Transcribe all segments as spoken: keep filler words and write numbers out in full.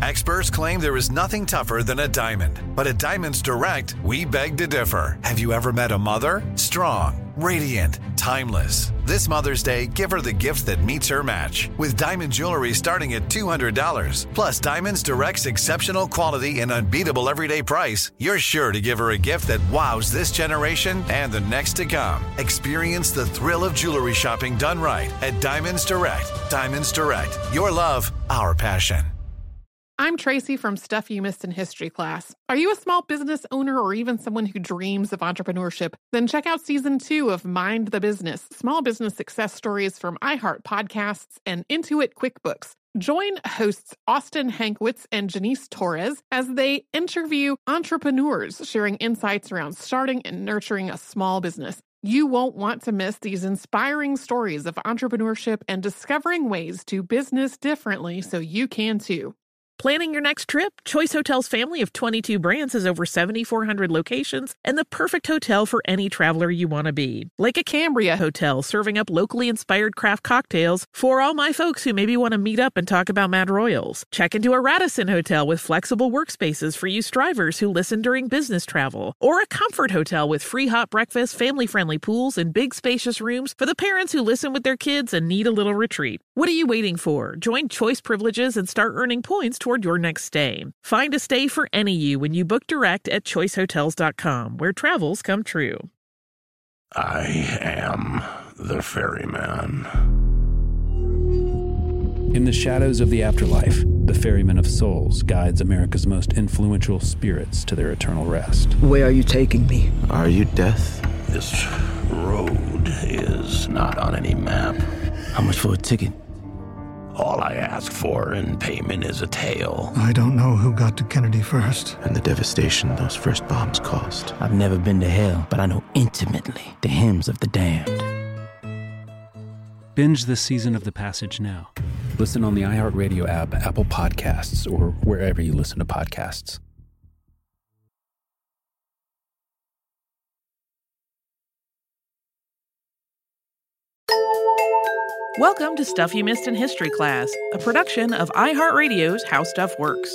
Experts claim there is nothing tougher than a diamond. But at Diamonds Direct, we beg to differ. Have you ever met a mother? Strong, radiant, timeless. This Mother's Day, give her the gift that meets her match. With diamond jewelry starting at two hundred dollars. Plus Diamonds Direct's exceptional quality and unbeatable everyday price, you're sure to give her a gift that wows this generation and the next to come. Experience the thrill of jewelry shopping done right at Diamonds Direct. Diamonds Direct. Your love, our passion. I'm Tracy from Stuff You Missed in History class. Are you a small business owner or even someone who dreams of entrepreneurship? Then check out season two of Mind the Business, small business success stories from iHeart Podcasts and Intuit QuickBooks. Join hosts Austin Hankwitz and Janice Torres as they interview entrepreneurs sharing insights around starting and nurturing a small business. You won't want to miss these inspiring stories of entrepreneurship and discovering ways to business differently so you can too. Planning your next trip? Choice Hotels' family of twenty-two brands has over seven thousand four hundred locations and the perfect hotel for any traveler you want to be. Like a Cambria Hotel, serving up locally inspired craft cocktails for all my folks who maybe want to meet up and talk about Mad Royals. Check into a Radisson Hotel with flexible workspaces for you strivers who listen during business travel. Or a Comfort Hotel with free hot breakfast, family-friendly pools, and big spacious rooms for the parents who listen with their kids and need a little retreat. What are you waiting for? Join Choice Privileges and start earning points toward your next stay. Find a stay for any you when you book direct at choice hotels dot com, where travels come true. I am the ferryman. In the shadows of the afterlife, the Ferryman of Souls guides America's most influential spirits to their eternal rest. Where are you taking me? Are you death? This road is not on any map. How much for a ticket? All I ask for in payment is a tale. I don't know who got to Kennedy first. And the devastation those first bombs caused. I've never been to hell, but I know intimately the hymns of the damned. Binge this season of The Passage now. Listen on the iHeartRadio app, Apple Podcasts, or wherever you listen to podcasts. Welcome to Stuff You Missed in History class, a production of iHeartRadio's How Stuff Works.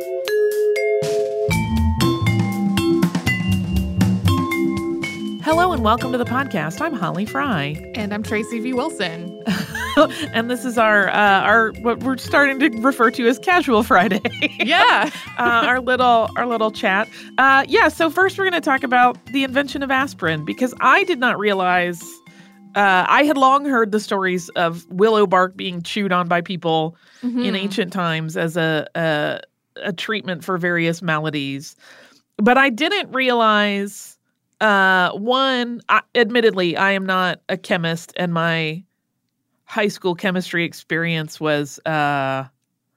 Hello and welcome to the podcast. I'm Holly Fry. And I'm Tracy V. Wilson. And this is our, uh, our what we're starting to refer to as Casual Friday. Yeah. uh, our little our little chat. Uh, yeah, so first we're going to talk about the invention of aspirin, because I did not realize... Uh, I had long heard the stories of willow bark being chewed on by people mm-hmm. in ancient times as a, a a treatment for various maladies. But I didn't realize, uh, one, I, admittedly, I am not a chemist, and my high school chemistry experience was, uh,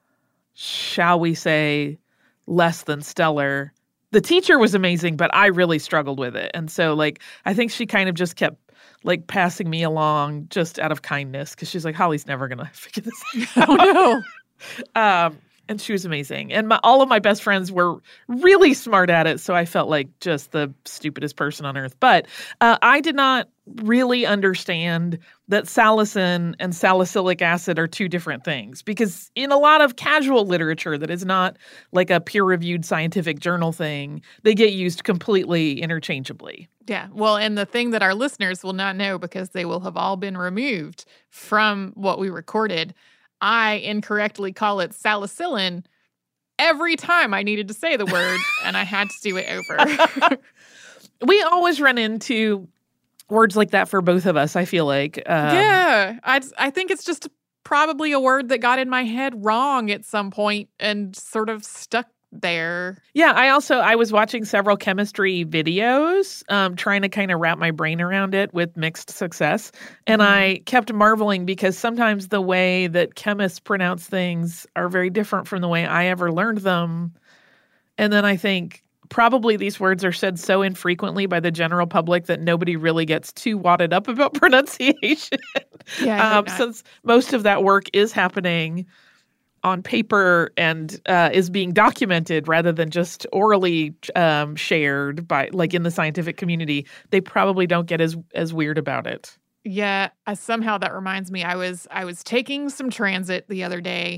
shall we say, less than stellar. The teacher was amazing, but I really struggled with it. And so, like, I think she kind of just kept like passing me along just out of kindness, because she's like, Holly's never gonna figure this out. Oh no. um, and she was amazing, and my, all of my best friends were really smart at it. So I felt like just the stupidest person on earth. But uh, I did not really understand that salicin and salicylic acid are two different things, because in a lot of casual literature that is not like a peer-reviewed scientific journal thing, they get used completely interchangeably. Yeah. Well, and the thing that our listeners will not know, because they will have all been removed from what we recorded, I incorrectly call it salicylin every time I needed to say the word, and I had to do it over. We always run into words like that for both of us, I feel like. Um, yeah. I, I think it's just probably a word that got in my head wrong at some point and sort of stuck there. Yeah, I also, I was watching several chemistry videos, um, trying to kind of wrap my brain around it with mixed success. And mm-hmm. I kept marveling, because sometimes the way that chemists pronounce things are very different from the way I ever learned them. And then I think probably these words are said so infrequently by the general public that nobody really gets too wadded up about pronunciation. Yeah, um, since most of that work is happening on paper and uh, is being documented rather than just orally um, shared by, like, in the scientific community, they probably don't get as as weird about it. Yeah, uh, somehow that reminds me, I was I was taking some transit the other day,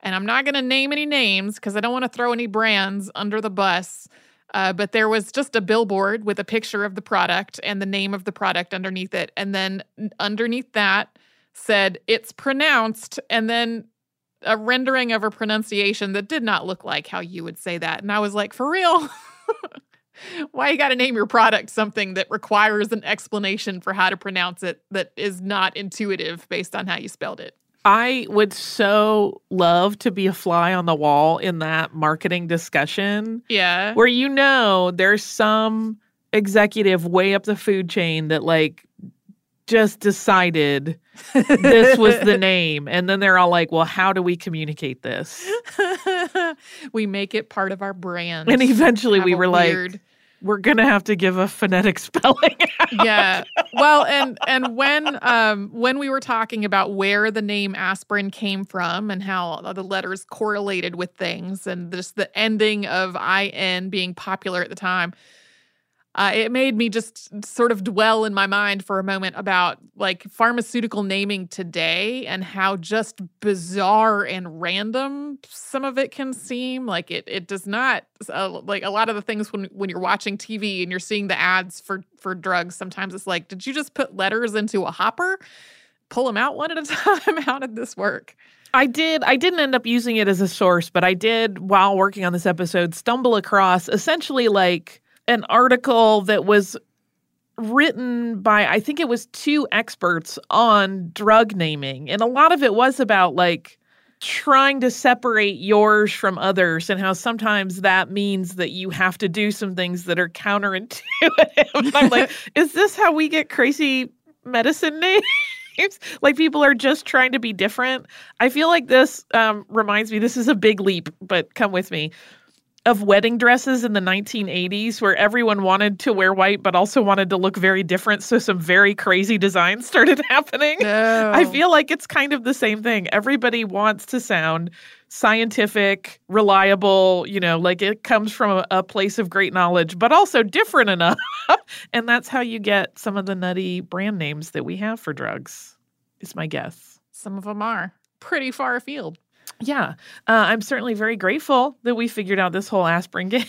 And I'm not going to name any names because I don't want to throw any brands under the bus. Uh, but there was just a billboard with a picture of the product and the name of the product underneath it. And then underneath that said, it's pronounced, and then a rendering of a pronunciation that did not look like how you would say that. And I was like, for real? Why you got to name your product something that requires an explanation for how to pronounce it that is not intuitive based on how you spelled it? I would so love to be a fly on the wall in that marketing discussion. Yeah. Where you know there's some executive way up the food chain that like just decided this was the name. And then they're all like, well, how do we communicate this? We make it part of our brand. And eventually Have we a were weird... like, we're going to have to give a phonetic spelling out. Yeah. Well, and and when um when we were talking about where the name aspirin came from and how the letters correlated with things and just the ending of I N being popular at the time, uh, it made me just sort of dwell in my mind for a moment about like pharmaceutical naming today and how just bizarre and random some of it can seem. Like it it does not uh, like a lot of the things when when you're watching T V and you're seeing the ads for for drugs, sometimes it's like, did you just put letters into a hopper? Pull them out one at a time? How did this work? I did. I didn't end up using it as a source, but I did, while working on this episode, stumble across essentially like an article that was written by, I think it was two experts on drug naming. And a lot of it was about like trying to separate yours from others and how sometimes that means that you have to do some things that are counterintuitive. And I'm like, is this how we get crazy medicine names? Like people are just trying to be different. I feel like this um, reminds me, this is a big leap, but come with me, of wedding dresses in the nineteen eighties where everyone wanted to wear white but also wanted to look very different. So some very crazy designs started happening. No. I feel like it's kind of the same thing. Everybody wants to sound scientific, reliable, you know, like it comes from a, a place of great knowledge, but also different enough. And that's how you get some of the nutty brand names that we have for drugs, is my guess. Some of them are pretty far afield. Yeah, uh, I'm certainly very grateful that we figured out this whole aspirin game.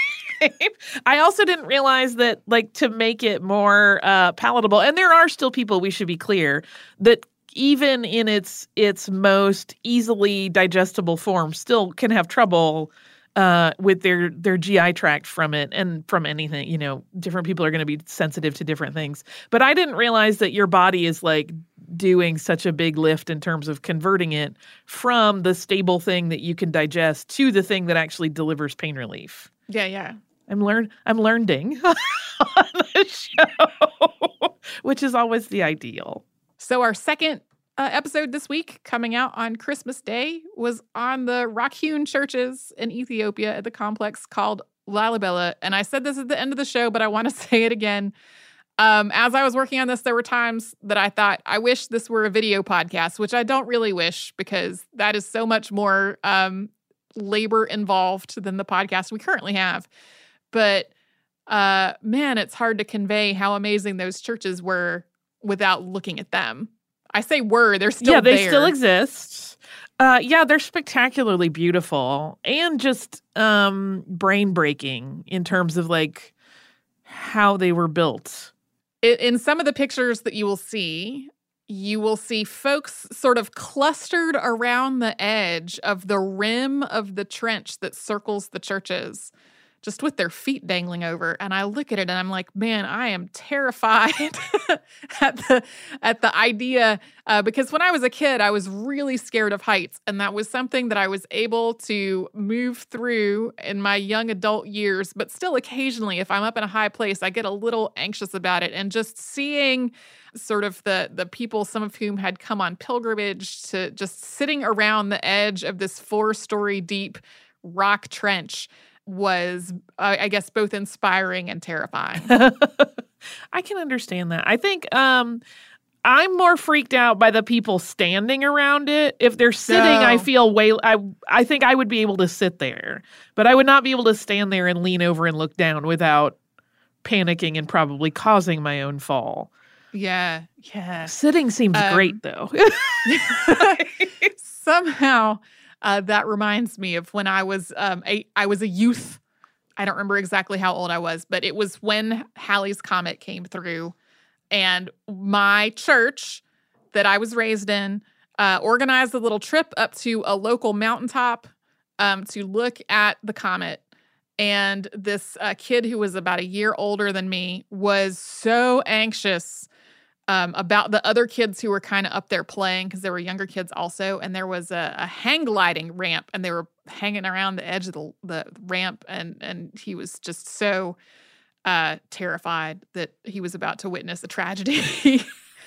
I also didn't realize that, like, to make it more uh, palatable, and there are still people, we should be clear, that even in its its most easily digestible form still can have trouble uh, with their, their G I tract from it and from anything. You know, different people are going to be sensitive to different things. But I didn't realize that your body is, like, doing such a big lift in terms of converting it from the stable thing that you can digest to the thing that actually delivers pain relief. Yeah, yeah. I'm learn I'm learning on the show, which is always the ideal. So our second uh, episode this week, coming out on Christmas Day, was on the rock-hewn churches in Ethiopia at the complex called Lalibela. And I said this at the end of the show, but I want to say it again. Um, as I was working on this, there were times that I thought, I wish this were a video podcast, which I don't really wish because that is so much more um, labor involved than the podcast we currently have. But uh, man, it's hard to convey how amazing those churches were without looking at them. I say were, they're still yeah, they there. still exist. Uh, yeah, they're spectacularly beautiful and just um, brain-breaking in terms of like how they were built. In some of the pictures that you will see, you will see folks sort of clustered around the edge of the rim of the trench that circles the churches, just with their feet dangling over. And I look at it and I'm like, man, I am terrified at the at the idea. Uh, because when I was a kid, I was really scared of heights. And that was something that I was able to move through in my young adult years. But still, occasionally, if I'm up in a high place, I get a little anxious about it. And just seeing sort of the the people, some of whom had come on pilgrimage, to just sitting around the edge of this four-story deep rock trench was, uh, I guess, both inspiring and terrifying. I can understand that. I think um, I'm more freaked out by the people standing around it. If they're sitting, No. I feel way, I, I think I would be able to sit there, but I would not be able to stand there and lean over and look down without panicking and probably causing my own fall. Yeah, yeah. Sitting seems Um, great, though. Somehow, Uh, that reminds me of when I was um, a I was a youth. I don't remember exactly how old I was, but it was when Halley's Comet came through, and my church that I was raised in uh, organized a little trip up to a local mountaintop um, to look at the comet. And this uh, kid who was about a year older than me was so anxious um, about the other kids who were kind of up there playing, because there were younger kids also. And there was a, a hang gliding ramp, and they were hanging around the edge of the, the ramp. And, and he was just so uh, terrified that he was about to witness a tragedy.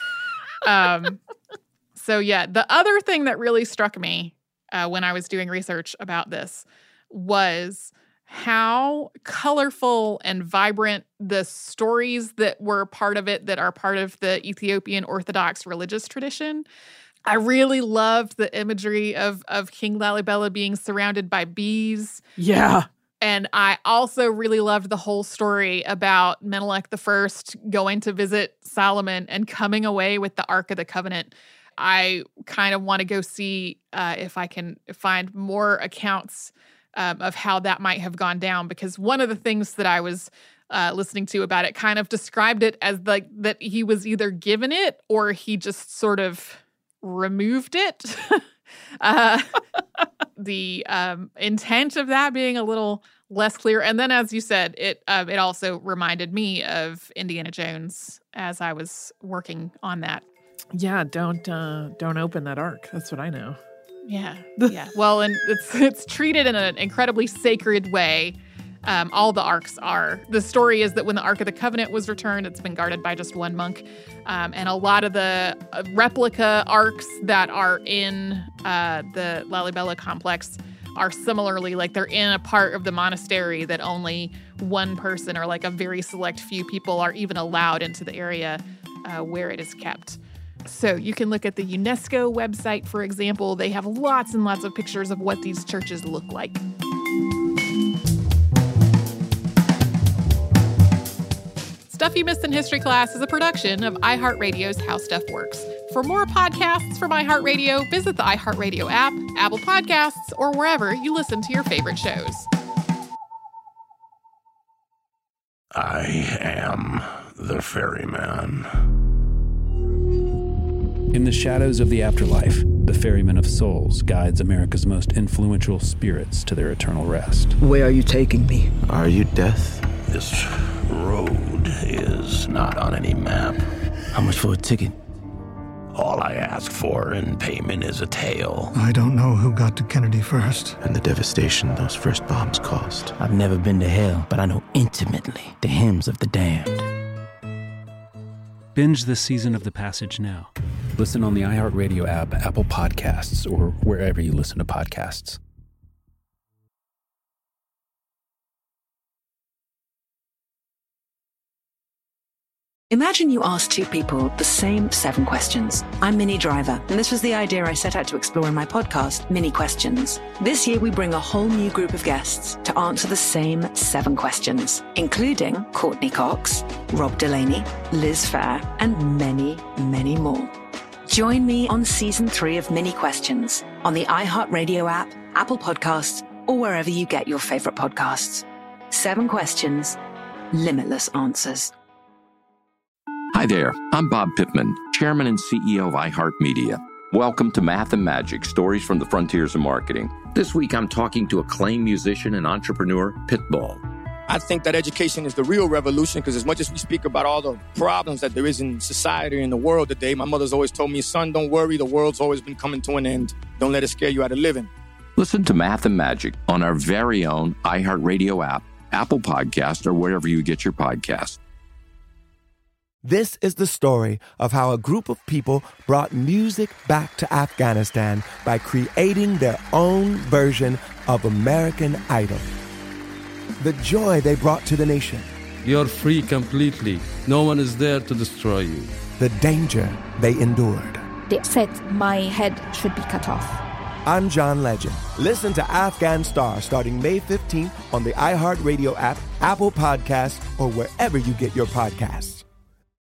um, so, yeah, the other thing that really struck me uh, when I was doing research about this was how colorful and vibrant the stories that were part of it, that are part of the Ethiopian Orthodox religious tradition. I really loved the imagery of, of King Lalibela being surrounded by bees. Yeah. And I also really loved the whole story about Menelik the First going to visit Solomon and coming away with the Ark of the Covenant. I kind of want to go see uh, if I can find more accounts Um, of how that might have gone down, because one of the things that I was uh, listening to about it kind of described it as like that he was either given it or he just sort of removed it. uh, the um, intent of that being a little less clear. And then, as you said, it uh, it also reminded me of Indiana Jones as I was working on that. Yeah, don't uh, don't open that ark. That's what I know. Yeah, yeah. Well, and it's it's treated in an incredibly sacred way. Um, all the arks are. The story is that when the Ark of the Covenant was returned, it's been guarded by just one monk. Um, and a lot of the uh, replica arks that are in uh, the Lalibela complex are similarly, like they're in a part of the monastery that only one person or like a very select few people are even allowed into the area uh, where it is kept. So you can look at the UNESCO website, for example. They have lots and lots of pictures of what these churches look like. Stuff You Missed in History Class is a production of iHeartRadio's How Stuff Works. For more podcasts from iHeartRadio, visit the iHeartRadio app, Apple Podcasts, or wherever you listen to your favorite shows. I am the ferryman. In the shadows of the afterlife, the Ferryman of Souls guides America's most influential spirits to their eternal rest. Where are you taking me? Are you death? This road is not on any map. How much for a ticket? All I ask for in payment is a tale. I don't know who got to Kennedy first. And the devastation those first bombs caused. I've never been to hell, but I know intimately the hymns of the damned. Binge this season of The Passage now. Listen on the iHeartRadio app, Apple Podcasts, or wherever you listen to podcasts. Imagine you ask two people the same seven questions. I'm Minnie Driver, and this was the idea I set out to explore in my podcast, Minnie Questions. This year, we bring a whole new group of guests to answer the same seven questions, including Courtney Cox, Rob Delaney, Liz Phair, and many, many more. Join me on season three of Minnie Questions on the iHeartRadio app, Apple Podcasts, or wherever you get your favorite podcasts. Seven questions, limitless answers. Hi there, I'm Bob Pittman, Chairman and C E O of iHeartMedia. Welcome to Math and Magic, Stories from the Frontiers of Marketing. This week I'm talking to acclaimed musician and entrepreneur, Pitbull. I think that education is the real revolution, because as much as we speak about all the problems that there is in society and the world today, my mother's always told me, son, don't worry, the world's always been coming to an end. Don't let it scare you out of living. Listen to Math and Magic on our very own iHeartRadio app, Apple Podcast, or wherever you get your podcasts. This is the story of how a group of people brought music back to Afghanistan by creating their own version of American Idol. The joy they brought to the nation. You're free completely. No one is there to destroy you. The danger they endured. They said my head should be cut off. I'm John Legend. Listen to Afghan Star starting May fifteenth on the iHeartRadio app, Apple Podcasts, or wherever you get your podcasts.